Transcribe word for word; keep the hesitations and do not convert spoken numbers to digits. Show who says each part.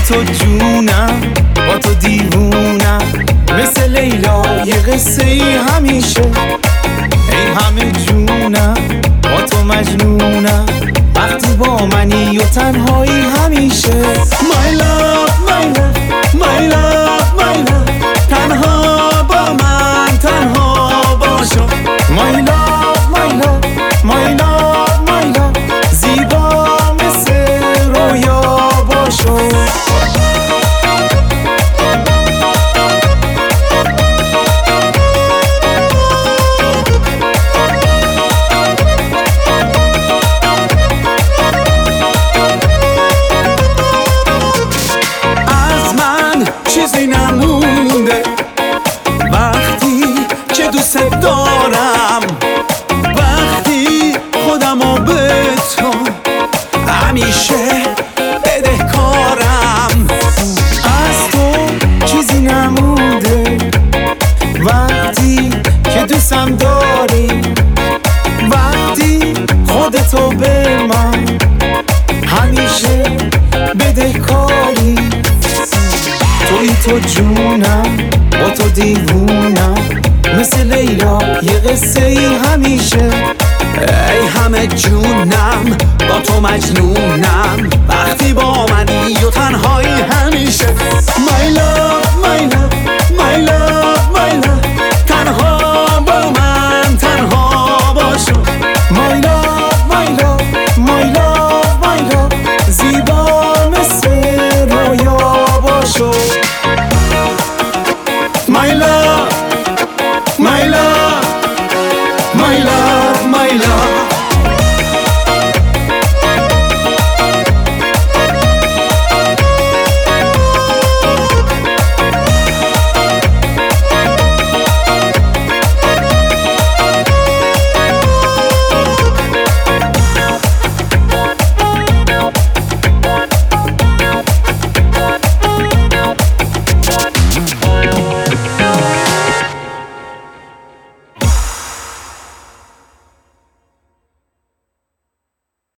Speaker 1: تو جونم، با تو دیوونم، مثل لیلا یه قصه ای همیشه. ای همه جونم، با تو مجنونم، وقتی با منی و تنهایی همیشه. My love, my love, my love, my love، تنها با من تنها باشو. My love, my love, my love, my love، زیبا مثل رویا باشو. چیزی نمونده وقتی که دوست دارم، وقتی خودمو به تو همیشه بدهکارم. از تو چیزی نمونده وقتی که دوستم داری، وقتی خودتو به من همیشه بدهکاری. توی تو جونم، با تو دیوونم، مثل لیلا یه قصه ای همیشه.
Speaker 2: ای همه جونم، با تو مجنونم،